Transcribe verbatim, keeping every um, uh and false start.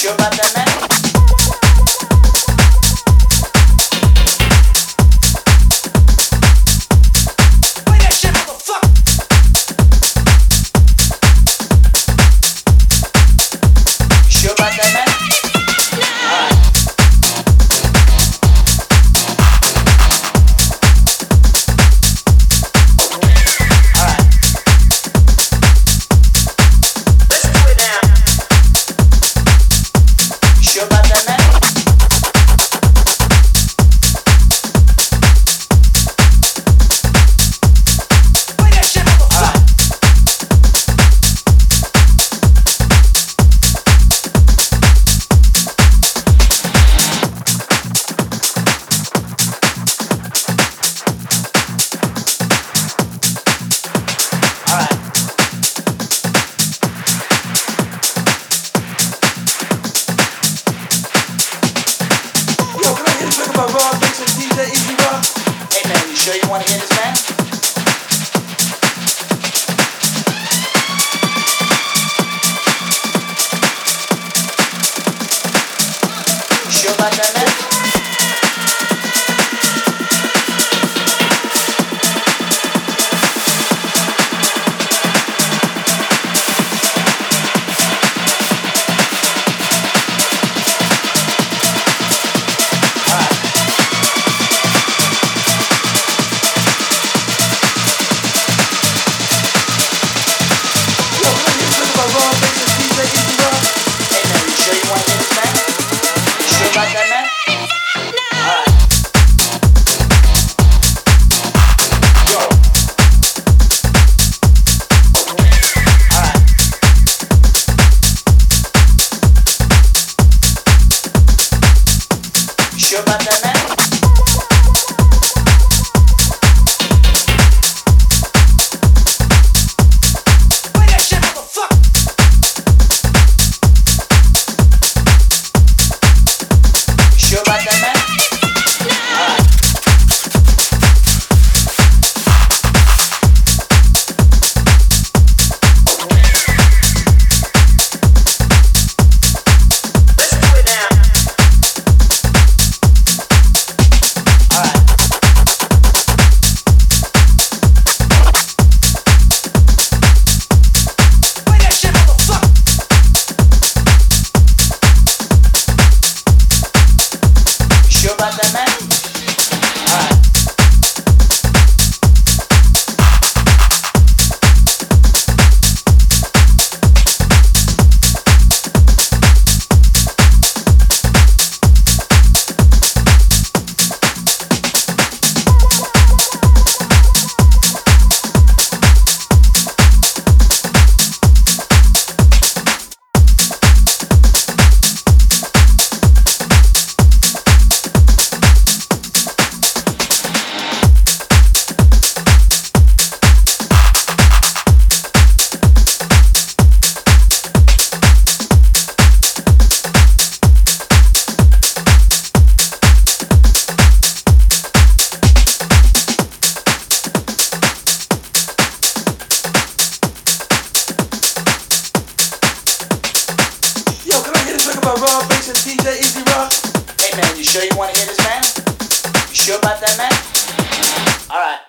sure about that, man? Play that shit, motherfucker! You sure about that, man? Sure you want to hear this, man? You sure about that, man? Sure about that, man? Play that shit, motherfucker! You sure about that, man? Sure about that, man? Alright. Raw Bass and D J Easy Rock. Hey man, you sure you want to hear this, man? You sure about that, man? Alright.